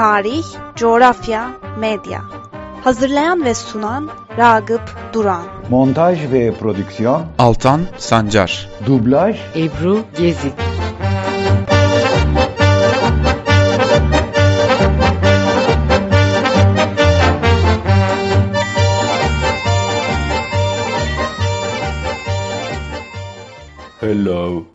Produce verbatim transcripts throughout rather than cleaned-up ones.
tarih, coğrafya, medya. Hazırlayan ve sunan Ragıp Duran. Montaj ve prodüksiyon Altan Sancar. Dublaj Ebru Gezi. Hello.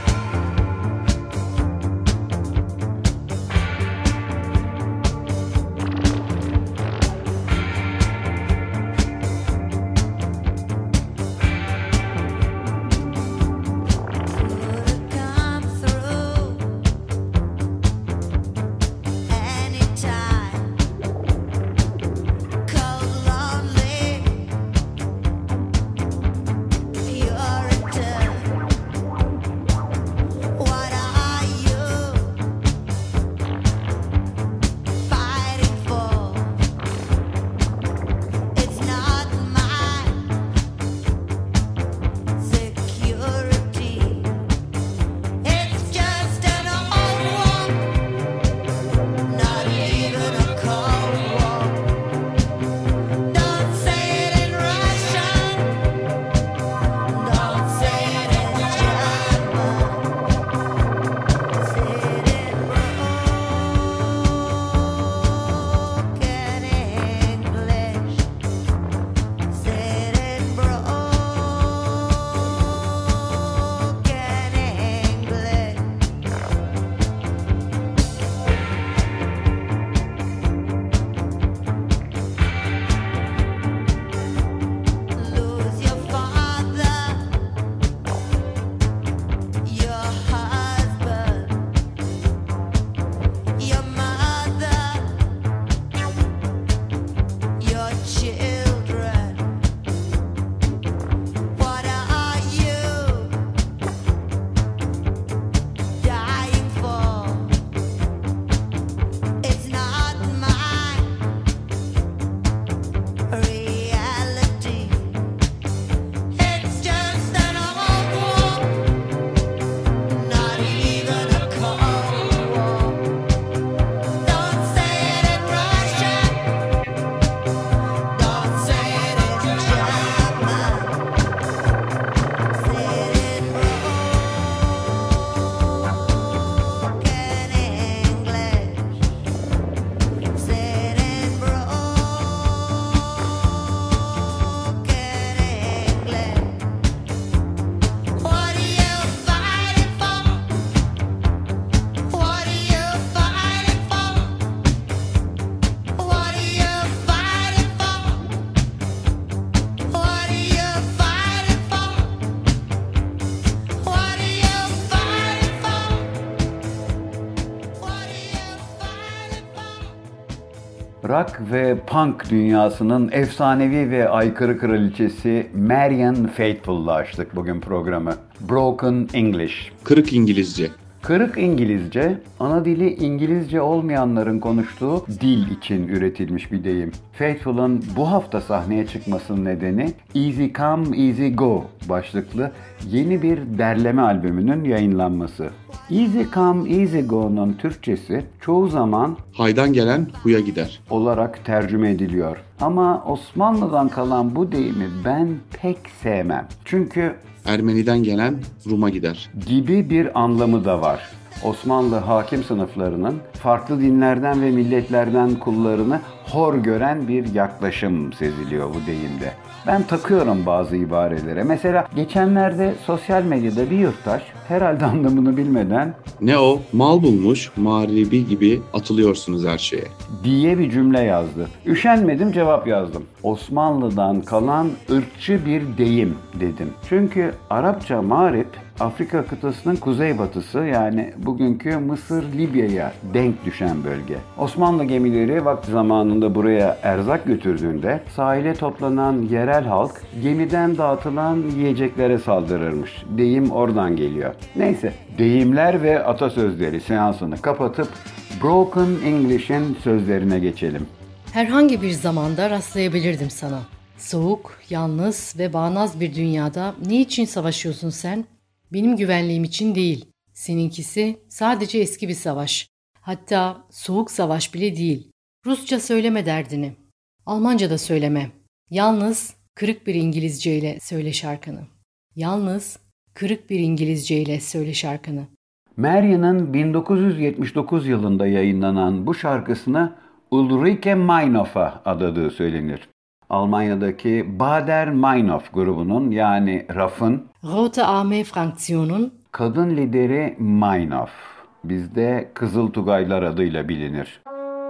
Rock ve punk dünyasının efsanevi ve aykırı kraliçesi Marianne Faithfull'la açtık bugün programı. Broken English. Kırık İngilizce. Kırık İngilizce, ana dili İngilizce olmayanların konuştuğu dil için üretilmiş bir deyim. Faithfull'un bu hafta sahneye çıkmasının nedeni Easy Come Easy Go başlıklı yeni bir derleme albümünün yayınlanması. Easy Come Easy Go'nun Türkçesi çoğu zaman haydan gelen huya gider olarak tercüme ediliyor. Ama Osmanlı'dan kalan bu deyimi ben pek sevmem. Çünkü Ermeniden gelen Rum'a gider gibi bir anlamı da var. Osmanlı hakim sınıflarının farklı dinlerden ve milletlerden kullarını hor gören bir yaklaşım seziliyor bu deyimde. Ben takıyorum bazı ibarelere. Mesela geçenlerde sosyal medyada bir yurttaş herhalde anlamını bilmeden "Ne o? Mal bulmuş, mağribi gibi atılıyorsunuz her şeye" diye bir cümle yazdı. Üşenmedim, cevap yazdım. Osmanlı'dan kalan ırkçı bir deyim dedim. Çünkü Arapça mağrip Afrika kıtasının kuzeybatısı, yani bugünkü Mısır, Libya'ya denk düşen bölge. Osmanlı gemileri vakti zamanında buraya erzak götürdüğünde sahile toplanan yerel halk gemiden dağıtılan yiyeceklere saldırırmış. Deyim oradan geliyor. Neyse, deyimler ve atasözleri seansını kapatıp Broken English'in sözlerine geçelim. Herhangi bir zamanda rastlayabilirdim sana. Soğuk, yalnız ve bağnaz bir dünyada ne için savaşıyorsun sen? Benim güvenliğim için değil. Seninkisi sadece eski bir savaş. Hatta soğuk savaş bile değil. Rusça söyleme derdini. Almanca da söyleme. Yalnız kırık bir İngilizce ile söyle şarkını. Yalnız kırık bir İngilizce ile söyle şarkını. Marian'ın bin dokuz yüz yetmiş dokuz yılında yayınlanan bu şarkısına Ulrike Meinhof'a adadığı söylenir. Almanya'daki Baader-Meinhof grubunun yani R A F'ın Rote Armee Fraktion'un kadın lideri Meinhof. Bizde Kızıl Tugaylar adıyla bilinir.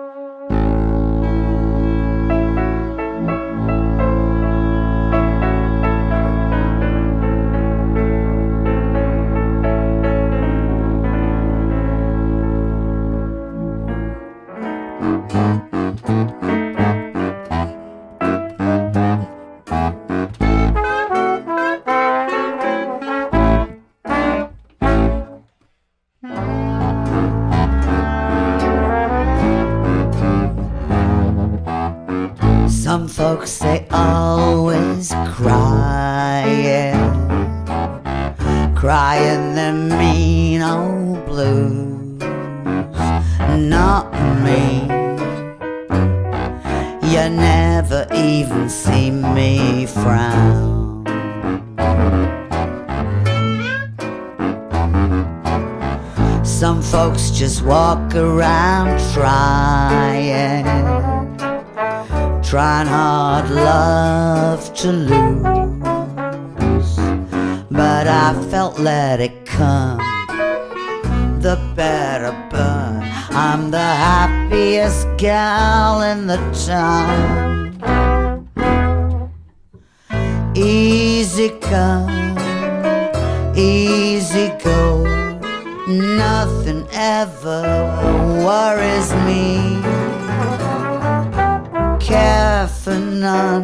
Some folks they always crying, crying their mean old blues. Not me. You never even see me frown. Some folks just walk around trying, trying hard love to lose. But I felt let it come, the better burn. I'm the happiest gal in the town. Easy come, easy go. Nothing ever worries me. Care for none,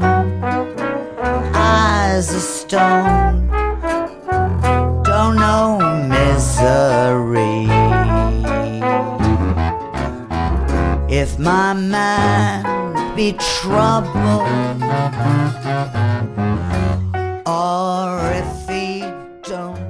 eyes of stone, don't know misery. If my man be trouble, or if he don't.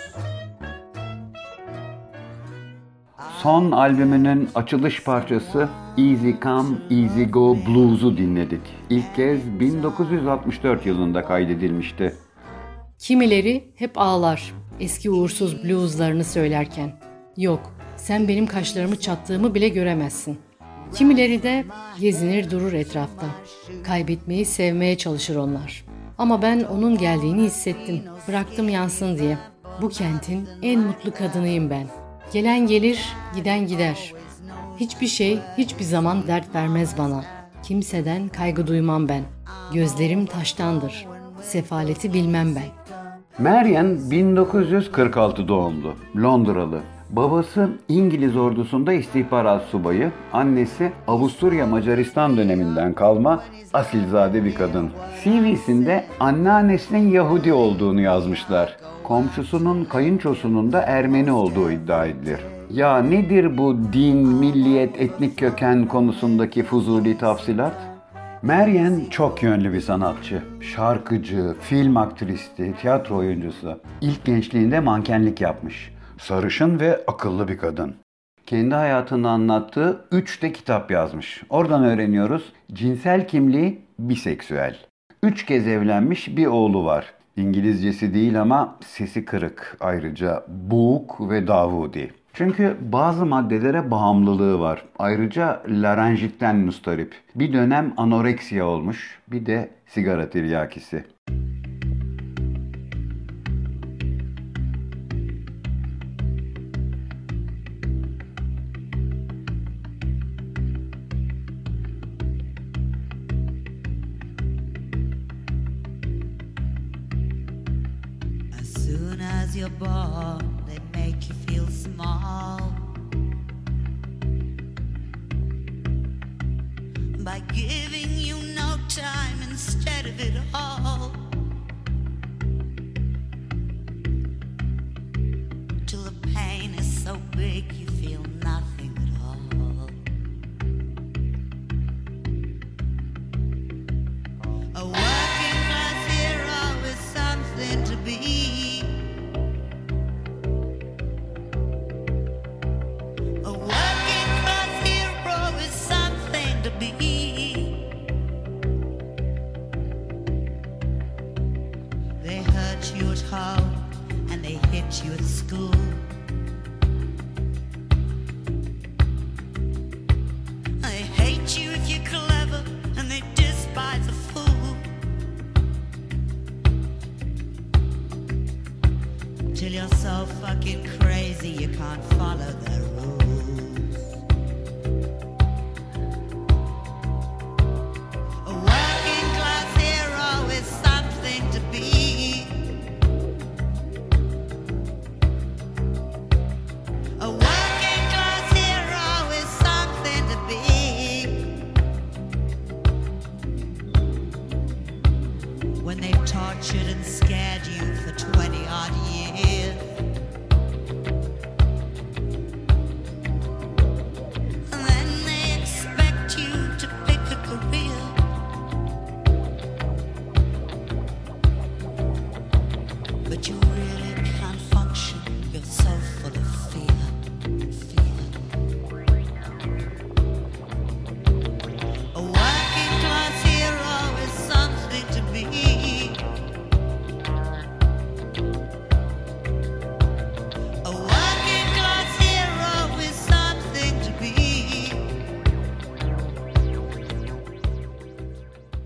Son albümünün açılış parçası Easy Come, Easy Go Blues'u dinledik. İlk kez bin dokuz yüz altmış dört yılında kaydedilmişti. Kimileri hep ağlar eski uğursuz blueslarını söylerken. Yok, sen benim kaşlarımı çattığımı bile göremezsin. Kimileri de gezinir durur etrafta. Kaybetmeyi sevmeye çalışır onlar. Ama ben onun geldiğini hissettim. Bıraktım yansın diye. Bu kentin en mutlu kadınıyım ben. Gelen gelir, giden gider. Hiçbir şey, hiçbir zaman dert vermez bana. Kimseden kaygı duymam ben. Gözlerim taştandır. Sefaleti bilmem ben. Marian bin dokuz yüz kırk altı doğumlu, Londralı. Babası İngiliz ordusunda istihbarat subayı, annesi Avusturya Macaristan döneminden kalma asilzade bir kadın. C V'sinde anneannesinin Yahudi olduğunu yazmışlar. Komşusunun kayınçosunun da Ermeni olduğu iddia edilir. Ya nedir bu din, milliyet, etnik köken konusundaki fuzuli tafsilat? Marian çok yönlü bir sanatçı. Şarkıcı, film aktristi, tiyatro oyuncusu. İlk gençliğinde mankenlik yapmış. Sarışın ve akıllı bir kadın. Kendi hayatını anlattığı üç de kitap yazmış. Oradan öğreniyoruz. Cinsel kimliği biseksüel. Üç kez evlenmiş, bir oğlu var. İngilizcesi değil ama sesi kırık. Ayrıca boğuk ve Davudi. Çünkü bazı maddelere bağımlılığı var. Ayrıca larenjitten mustarip. Bir dönem anoreksiya olmuş, bir de sigara tiryakisi. As soon as you're born, they make you feel small by giving you no time instead of it all, till the pain is so big you feel nothing at all. A working class hero is something to be. A working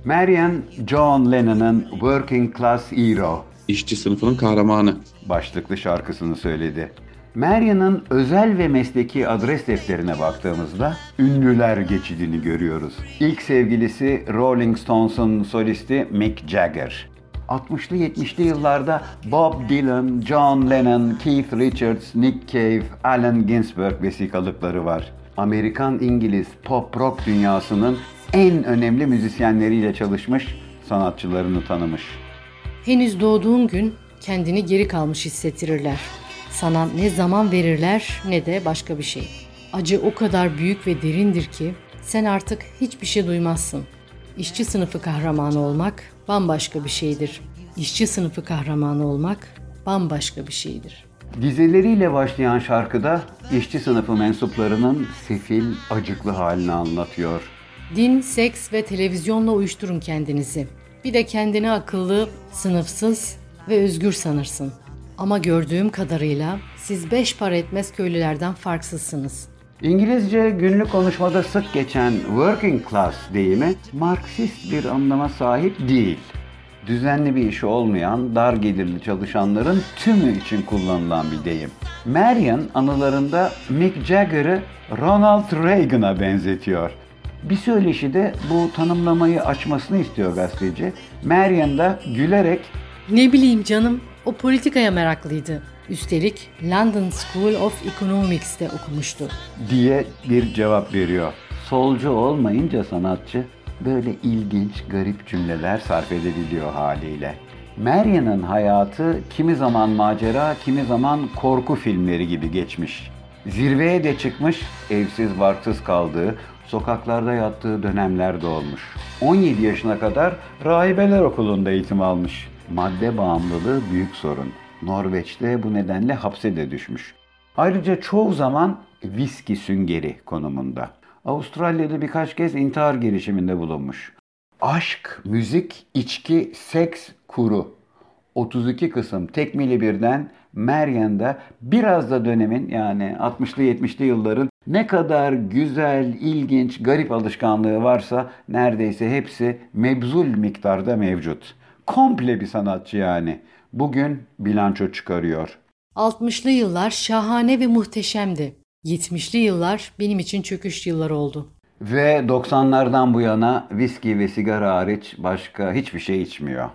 Marian, John Lennon'ın Working Class Hero İşçi sınıfının kahramanı. başlıklı şarkısını söyledi. Marian'ın özel ve mesleki adres defterine baktığımızda ünlüler geçidini görüyoruz. İlk sevgilisi Rolling Stones'un solisti Mick Jagger. altmışlı yetmişli yıllarda Bob Dylan, John Lennon, Keith Richards, Nick Cave, Allen Ginsberg vesikalıkları var. Amerikan-İngiliz pop rock dünyasının en önemli müzisyenleriyle çalışmış, sanatçılarını tanımış. Henüz doğduğun gün kendini geri kalmış hissettirirler. Sana ne zaman verirler ne de başka bir şey. Acı o kadar büyük ve derindir ki sen artık hiçbir şey duymazsın. İşçi sınıfı kahramanı olmak bambaşka bir şeydir. İşçi sınıfı kahramanı olmak bambaşka bir şeydir. Dizeleriyle başlayan şarkıda işçi sınıfı mensuplarının sefil, acıklı halini anlatıyor. Din, seks ve televizyonla uyuşturun kendinizi. Bir de kendini akıllı, sınıfsız ve özgür sanırsın. Ama gördüğüm kadarıyla siz beş para etmez köylülerden farksızsınız. İngilizce günlük konuşmada sık geçen working class deyimi Marksist bir anlama sahip değil. Düzenli bir işi olmayan, dar gelirli çalışanların tümü için kullanılan bir deyim. Marian anılarında Mick Jagger'ı Ronald Reagan'a benzetiyor. Bir söyleşi de bu tanımlamayı açmasını istiyor gazeteci. Marian da gülerek Ne bileyim canım, o politikaya meraklıydı. Üstelik London School of Economics'te okumuştu diye bir cevap veriyor. Solcu olmayınca sanatçı böyle ilginç, garip cümleler sarf edebiliyor haliyle. Marian'ın hayatı kimi zaman macera, kimi zaman korku filmleri gibi geçmiş. Zirveye de çıkmış, evsiz barksız kaldığı, sokaklarda yattığı dönemler de olmuş. on yedi yaşına kadar rahibeler okulunda eğitim almış. Madde bağımlılığı büyük sorun. Norveç'te bu nedenle hapse de düşmüş. Ayrıca çoğu zaman viski süngeri konumunda. Avustralya'da birkaç kez intihar girişiminde bulunmuş. Aşk, müzik, içki, seks, kuru. otuz iki kısım tekmili birden Marian'da biraz da dönemin yani altmışlı yetmişli yılların ne kadar güzel, ilginç, garip alışkanlığı varsa neredeyse hepsi mebzul miktarda mevcut. Komple bir sanatçı yani. Bugün bilanço çıkarıyor. altmışlı yıllar şahane ve muhteşemdi. yetmişli yıllar benim için çöküş yılları oldu. Ve doksanlardan bu yana viski ve sigara hariç başka hiçbir şey içmiyor.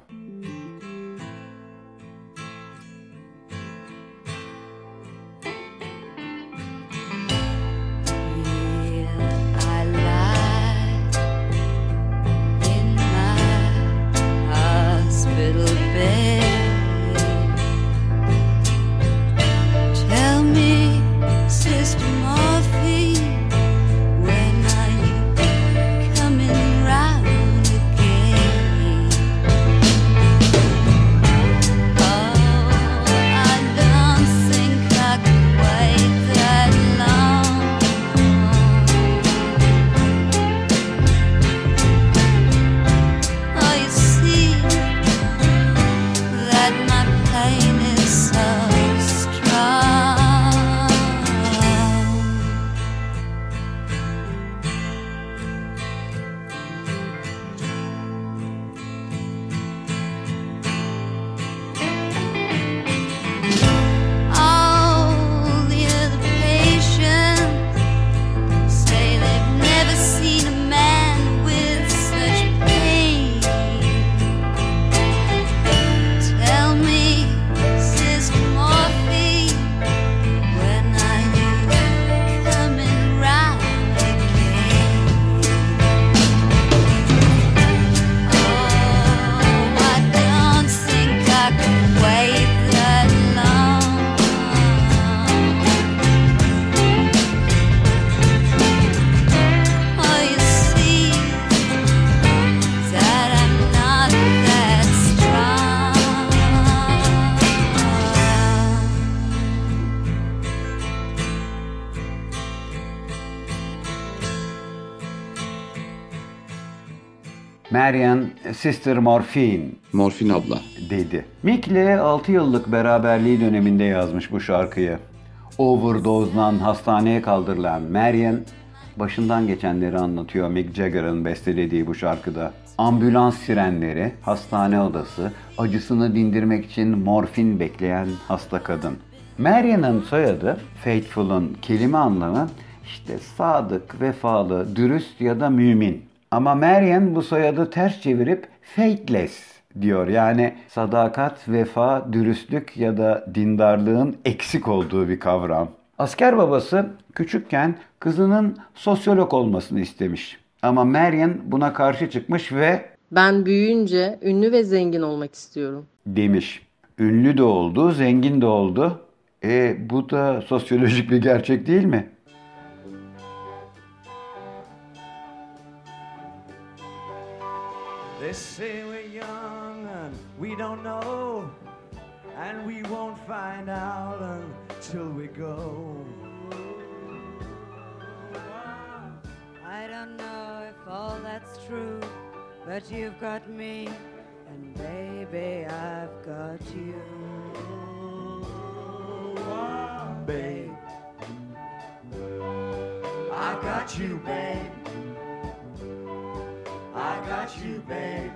I lie in my hospital bed. Tell me, Sister Morphine, when are you coming round again? Oh, I don't think I can wait that long. Oh, you see that my pain is so strong. All the other patients say they've never seen a man with such pain. Tell me, Sister Morphine, when are you coming round again? Oh, I don't think I can wait that long. Oh, you see that I'm not that strong. Marian, Sister Morphine Morfin abla. dedi. Mick'le altı yıllık beraberliği döneminde yazmış bu şarkıyı. Overdose'dan hastaneye kaldırılan Marian, başından geçenleri anlatıyor Mick Jagger'ın bestelediği bu şarkıda. ambulans sirenleri, hastane odası, acısını dindirmek için morfin bekleyen hasta kadın. Marian'ın soyadı, Faithful'un kelime anlamı işte sadık, vefalı, dürüst ya da mümin. Ama Marian bu soyadı ters çevirip faithless diyor. Yani sadakat, vefa, dürüstlük ya da dindarlığın eksik olduğu bir kavram. Asker babası küçükken kızının sosyolog olmasını istemiş. Ama Marian buna karşı çıkmış ve "Ben büyüyünce ünlü ve zengin olmak istiyorum" demiş. Ünlü de oldu, zengin de oldu. E bu da sosyolojik bir gerçek değil mi? They say we're young and we don't know, and we won't find out until we go. I don't know if all that's true, but you've got me, and baby, I've got you. Babe, I got you, babe. I got you, babe.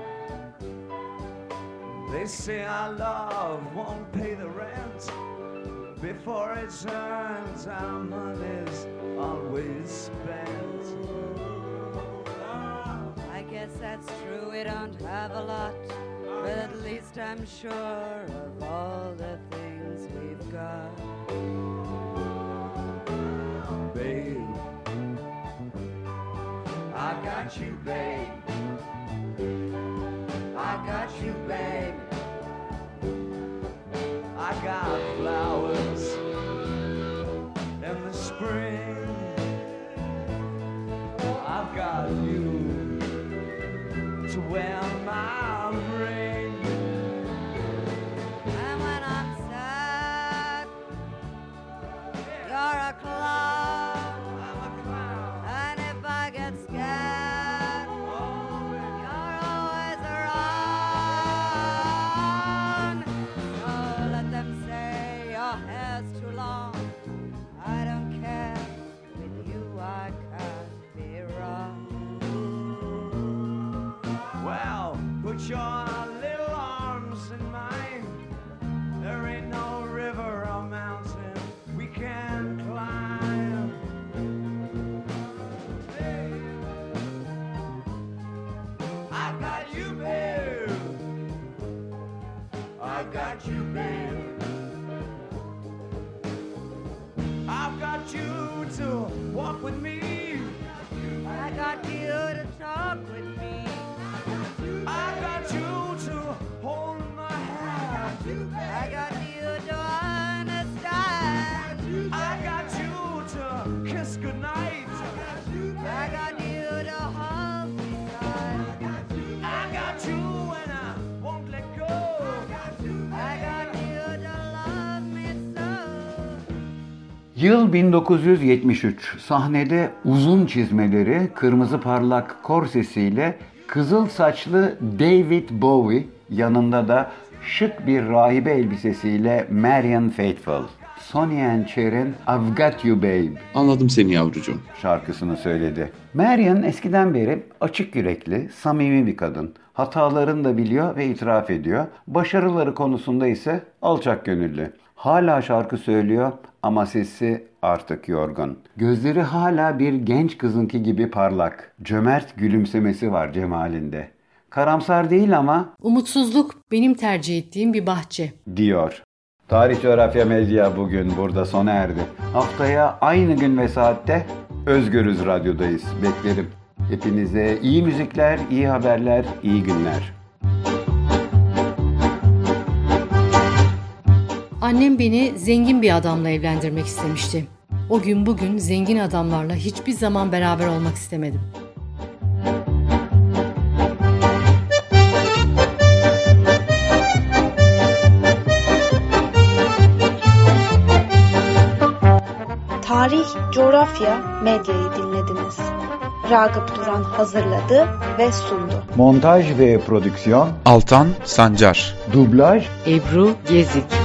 They say our love won't pay the rent before it turns. Our money's always spent. I guess that's true, we don't have a lot, but at least I'm sure of all the things we've got. Babe, I got you, babe. I got you, babe. I got flowers in the spring. I've got you to wear my ring. And when I'm sad, you're a clown. I'm a clown. And if I get scared, you're always around. So let them say your hair's too long. I don't care, with you I can't be wrong. Well, put your little arms in mine. There ain't no river or mountain we can't climb. I got you, babe. I got you, babe. I've got you to walk with me. I got you to talk with me. I got you to hold my hand. I got you to understand. I got you to kiss goodnight. I got you to hold me tight. I got you and I won't let go. I got you to love me so. Yıl bin dokuz yüz yetmiş üç. Sahnede uzun çizmeleri, kırmızı parlak korsesiyle kızıl saçlı David Bowie, yanında da şık bir rahibe elbisesiyle Marian Faithfull. Sonny and Cher'in I've Got You Babe Anladım seni yavrucuğum. şarkısını söyledi. Marian eskiden beri açık yürekli, samimi bir kadın. Hatalarını da biliyor ve itiraf ediyor. Başarıları konusunda ise alçak gönüllü. Hala şarkı söylüyor ama sesi artık yorgun. Gözleri hala bir genç kızınki gibi parlak. Cömert gülümsemesi var cemalinde. Karamsar değil ama Umutsuzluk benim tercih ettiğim bir bahçe. diyor. Tarih Coğrafya Medya bugün burada sona erdi. Haftaya aynı gün ve saatte Özgürüz Radyo'dayız. Beklerim. Hepinize iyi müzikler, iyi haberler, iyi günler. Annem beni zengin bir adamla evlendirmek istemişti. O gün bugün zengin adamlarla hiçbir zaman beraber olmak istemedim. Tarih, Coğrafya, Medya'yı dinlediniz. Ragıp Duran hazırladı ve sundu. Montaj ve prodüksiyon Altan Sancar. Dublaj Ebru Gezik.